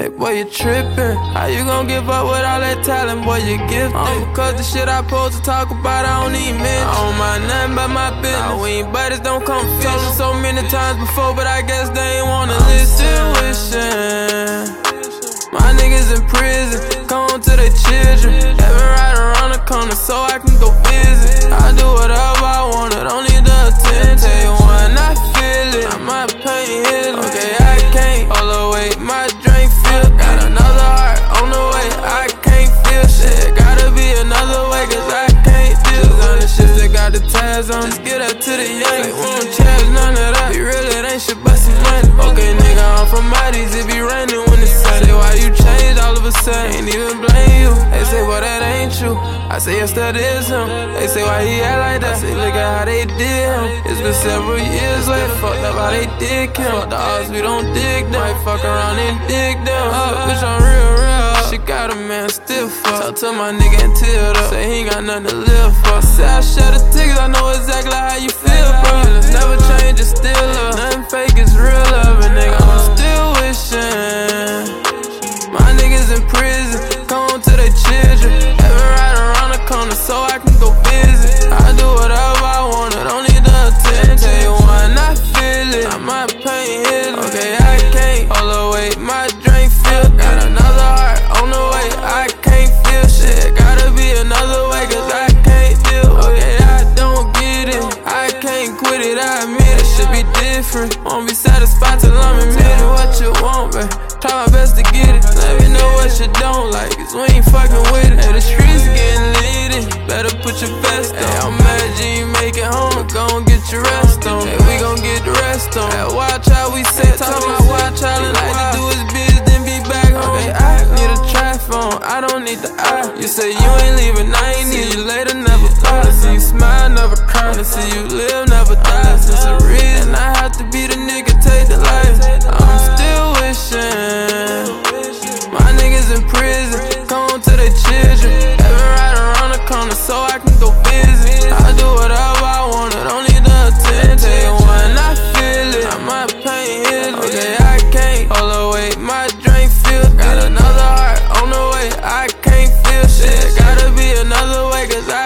Hey boy, you trippin'. How you gon' give up with all that talent, boy, you gifted. Cause the shit I supposed to talk about, I don't even mention. I don't mind nothing but my business. Nah, we ain't buddies, don't come fishing. Told them so many times before, but I guess they ain't wanna listen. Still wishing my niggas in prison, come home to their children. Having right around the corner so I can go visit. I do whatever I want, I don't need the attention. Tell you when I feel it, I might pain hit. Okay, I can't hold away, my drink filled. Got another heart on the way, I can't feel shit. Gotta be another way, cause I can't deal. On the shit that got the ties on, just get that to the Yankees. We don't charge none of that, be real, it ain't shit but some money. Okay, nigga, I'm from Mighty's, it be raining when it's sunny. Why you changed all of a sudden? Ain't even blame you. They say, well, that ain't true. I say, yes, that is him. They say, why he act like that? I say, look at how they did him. It's been several years later, fucked up how they did him. Fuck the odds, we don't dig them. Might fuck around and dig them. Bitch, I'm real. She got a man still fuck. Talk to my nigga and tear up. Say he ain't got nothing to live for. Say I share the tickets, I know exactly how you feel, bro. It's never change, it's still love. Nothing fake, it's real love, and nigga, I'm still wishing my niggas in prison, come home to their children. Having right around the corner so I can go visit. I do whatever I want, I don't need the attention. Tell you when I feel it, I might pain hit. Okay, I can't hold away, my drink filled. Got another heart on the way, I can't feel shit. Gotta be another way, cause I can't deal. Okay, I don't get it, I can't quit it, I admit it. Should be different, won't be satisfied till I'm admitting what you want, babe. Try my best to get it. Let me know what you don't like, cause we ain't fucking with it. Hey, the streets getting litty, better put your vest on. Hey, I'm mad you ain't make it home, gon' get your rest on. Hey, we gon' get the rest on. Hey, watch how we set, talk about watch how he like to do his biz, then be back home. Okay, I need a trap phone, I don't need the eye. You say you ain't leaving, I ain't need you later, never thought. I see you smile, never cry. I see you live, never die. Since a reason I have to be the nigga, take the life. I'm still wishing my niggas in prison, come home to their children. Having right around the corner so I can go visit. I do whatever I want, I don't need the attention. Tell you when I feel it, I might pain hit. Okay, I can't hold away, my drink filled. Got another heart on the way, I can't feel shit. Gotta be another way, cause I